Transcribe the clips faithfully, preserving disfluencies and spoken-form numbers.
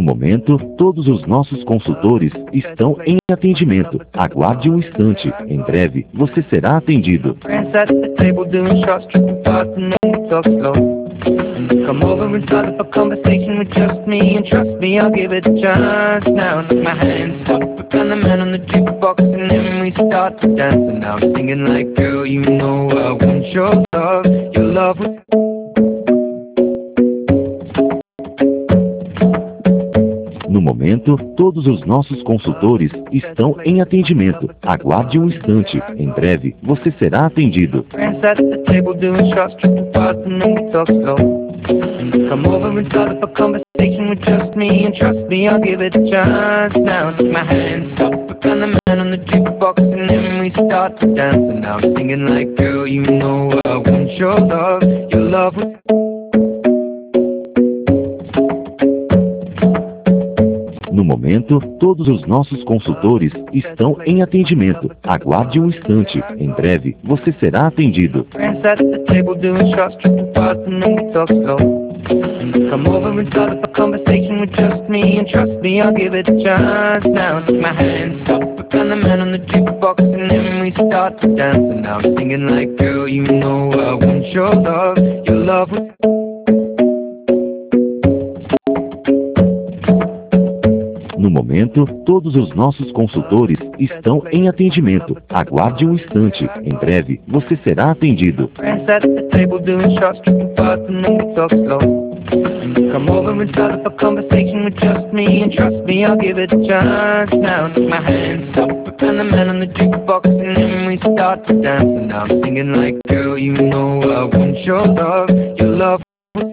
momento, todos os nossos consultores estão em atendimento. Aguarde um instante. Em breve, você será atendido. Come over and start up a conversation with just me, and trust me, I'll give it a chance. Now take my hand, stop it, and the man on the jukebox, and then we start to dance. And now I'm singing like, girl, you know I want your love, your love was... No momento, todos os nossos consultores estão em atendimento. Aguarde um instante. Em breve, você será atendido. Come over and start up a conversation with just me, and trust me, I'll give it a chance. Now take my hand, stop it, and the man on the jukebox, and then we start to dance. And now I'm singing like, girl, you know I want your love, your love was... No momento, todos os nossos consultores estão em atendimento. Aguarde um instante. Em breve, você será atendido. Come over and start up a conversation with just me, and trust me, I'll give it a chance. Now take my hand, stop it, and the man on the jukebox, and then we start to dance. And now I'm singing like, girl, you know I want your love, your love was... No momento, todos os nossos consultores estão em atendimento. Aguarde um instante. Em breve, você será atendido. Come over and start up a conversation with just me, and trust me, I'll give it a chance. Now take my hand, stop it, and the man on the jukebox, and then we start to dance. And now I'm singing like, girl, you know I want your love, your love.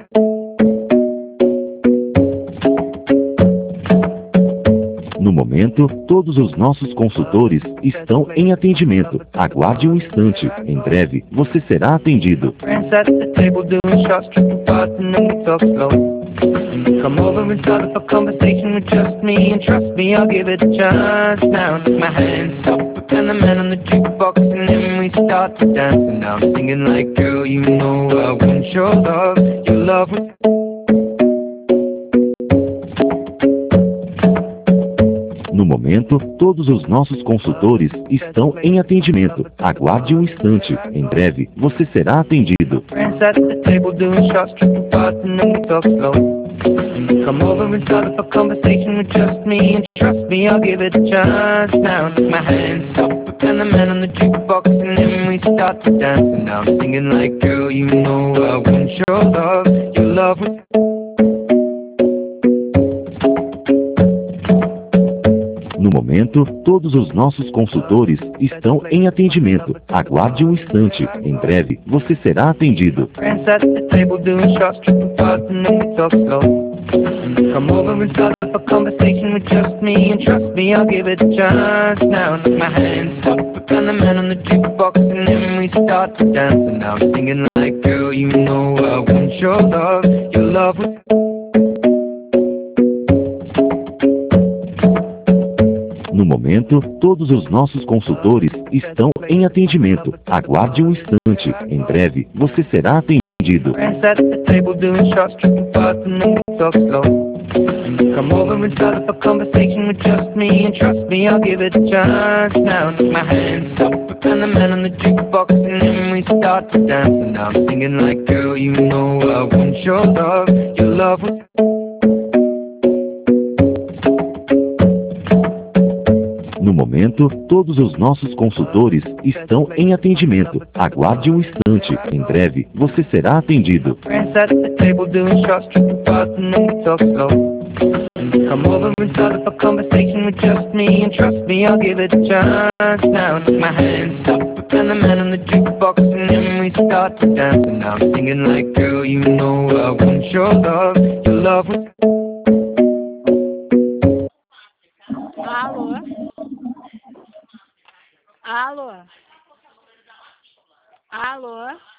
No momento, todos os nossos consultores estão em atendimento. Aguarde um instante. Em breve, você será atendido. Come over and start up a conversation with just me, and trust me, I'll give it a chance. Now take my hand, stop it, and the man on the jukebox, and then we start to dance. And now I'm singing like, girl, you know I want your love, your love was... No momento, todos os nossos consultores estão em atendimento. Aguarde um instante. Em breve, você será atendido. Come over and start up a conversation with just me, and trust me, I'll give it a chance. Now take my hand, stop it, and the man on the jukebox, and then we start to dance. And now I'm singing like, girl, you know I want your love, your love was... No momento, todos os nossos consultores estão em atendimento. Aguarde um instante. Em breve, você será atendido. Come over and start up a conversation with just me, and trust me, I'll give it a chance. Now take my hand, stop it, and the man on the jukebox, and then we start to dance. And now I'm singing like, girl, you know I want your love, your love was... No momento, todos os nossos consultores estão em atendimento. Aguarde um instante. Em breve, você será atendido. Come over and start up a conversation with just me, and trust me, I'll give it a chance. Now take my hand, stop it, and the man on the jukebox, and then we start to dance. And now I'm singing like, girl, you know I want your love, your love was... No momento, todos os nossos consultores estão em atendimento. Aguarde um instante. Em breve, você será atendido. Come over and start up a conversation with just me, and trust me, I'll give it a chance. Now take my hand, stop it, and the man on the jukebox, and then we start to dance. And now I'm singing like, girl, you know I want your love, your love was... Alô? Alô? Alô?